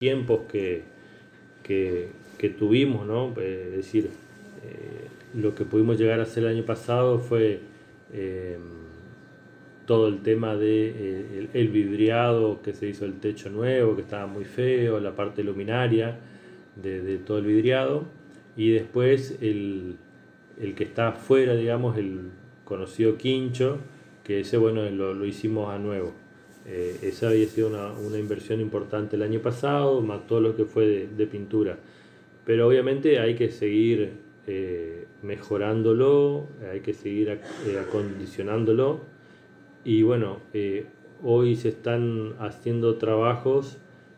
tiempos que tuvimos, ¿no? Es decir, lo que pudimos llegar a hacer el año pasado fue todo el tema de el vidriado, que se hizo el techo nuevo, que estaba muy feo, la parte luminaria de todo el vidriado, y después el que está afuera, digamos, el conocido quincho, que ese, bueno, lo hicimos a nuevo. Esa había sido una inversión importante el año pasado, más todo lo que fue de pintura. Pero obviamente hay que seguir mejorándolo, hay que seguir acondicionándolo. Y bueno, hoy se están haciendo trabajos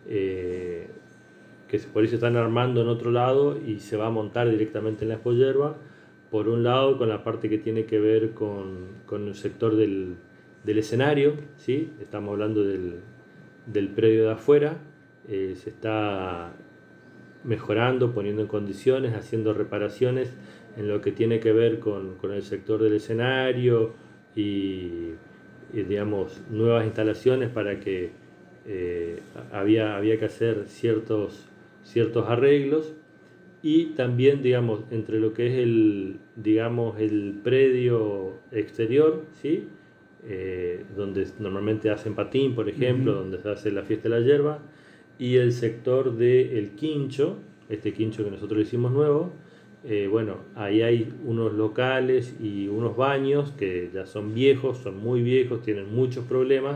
que por ahí se están armando en otro lado y se va a montar directamente en la Expoyerba. Por un lado, con la parte que tiene que ver con el sector del escenario, ¿sí? Estamos hablando del predio de afuera. Se está mejorando, poniendo en condiciones, haciendo reparaciones en lo que tiene que ver con el sector del escenario y digamos, nuevas instalaciones para que había que hacer ciertos arreglos. Y también, digamos, entre lo que es el predio exterior, ¿sí? Donde normalmente hacen patín, por ejemplo, donde se hace la fiesta de la yerba, y el sector del quincho, este quincho que nosotros hicimos nuevo. Bueno, ahí hay unos locales y unos baños que ya son viejos, son muy viejos, tienen muchos problemas.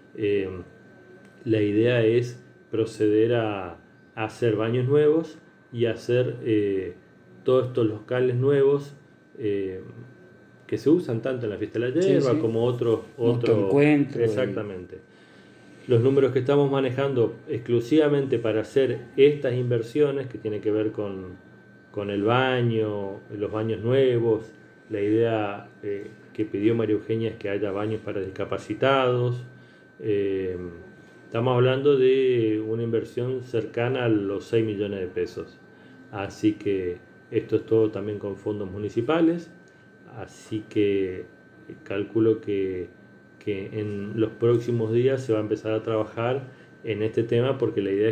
La idea es proceder a hacer baños nuevos y hacer todos estos locales nuevos que se usan tanto en la fiesta de la yerba, sí, como otros encuentros. Exactamente. Los números que estamos manejando exclusivamente para hacer estas inversiones que tienen que ver con el baño, los baños nuevos. La idea que pidió María Eugenia es que haya baños para discapacitados. Estamos hablando de una inversión cercana a los 6 millones de pesos. Así que esto es todo también con fondos municipales. Así que calculo que en los próximos días se va a empezar a trabajar en este tema, porque la idea es